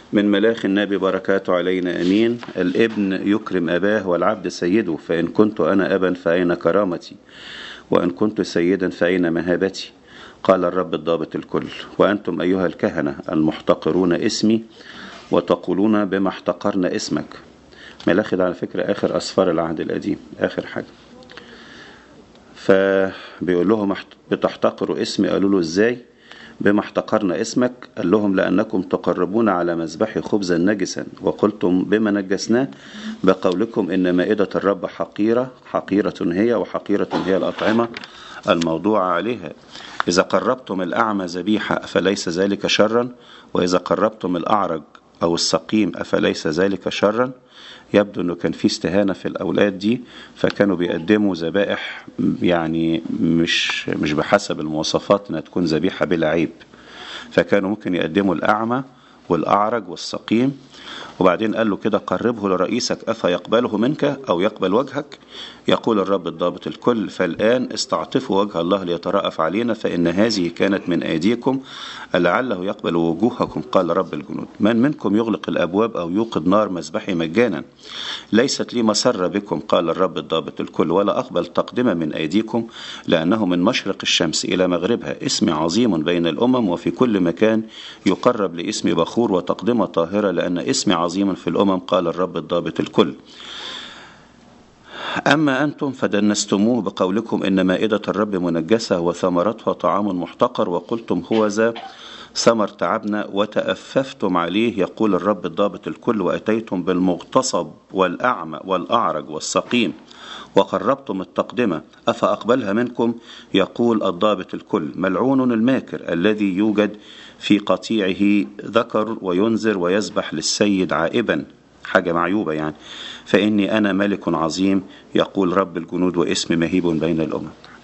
من ملاخ النبي بركاته علينا أمين. الابن يكرم أباه والعبد سيده، فإن كنت أنا أبا فأين كرامتي، وإن كنت سيدا فأين مهابتي؟ قال الرب الضابط الكل: وأنتم أيها الكهنة المحتقرون اسمي وتقولون بما احتقرنا اسمك. ملاخي ده على فكرة آخر أسفار العهد القديم، آخر حاجة. فبيقول لهم بتحتقروا اسمي. قالوا له إزاي؟ بما احتقرنا اسمك. قال لهم: لأنكم تقربون على مذبحي خبزا نجسا، وقلتم بما نجسناه بقولكم إن مائدة الرب حقيرة، حقيرة هي وحقيرة هي الأطعمة الموضوع عليها. إذا قربتم الأعمى ذبيحة أفليس ذلك شرا؟ وإذا قربتم الأعرج أو السقيم أفليس ذلك شرا؟ يبدو أنه كان في استهانة في الأولاد دي، فكانوا بيقدموا ذبائح يعني مش بحسب المواصفات أنها تكون ذبيحة بلا عيب. فكانوا ممكن يقدموا الأعمى والأعرج والسقيم، وبعدين قال له كده: قربه لرئيسك أفيقبله منك أو يقبل وجهك؟ يقول الرب الضابط الكل: فالآن استعطفوا وجه الله ليترأف علينا، فإن هذه كانت من أيديكم، لعله يقبل وجوهكم. قال رب الجنود: من منكم يغلق الأبواب أو يوقد نار مذبحي مجانا؟ ليست لي مسر بكم، قال الرب الضابط الكل، ولا أقبل تقدمة من أيديكم، لأنه من مشرق الشمس إلى مغربها اسمي عظيم بين الأمم، وفي كل مكان يقرب لاسمي بخور وتقدمة طاهرة، لأن اسمي عظيم في الأمم، قال الرب الضابط الكل. أما أنتم فدنستموه بقولكم إن مائدة الرب منجسة وثمرتها طعام محتقر، وقلتم هو ذا ثمر تعبنا وتأففتم عليه، يقول الرب الضابط الكل، وأتيتم بالمغتصب والأعمى والأعرج والسقيم وقربتم التقدمة أفأقبلها منكم؟ يقول الضابط الكل: ملعون الماكر الذي يوجد في قطيعه ذكر وينذر ويذبح للسيد عائبا، حاجة معيوبة يعني. فإني أنا ملك عظيم، يقول رب الجنود، واسمي مهيب بين الأمم.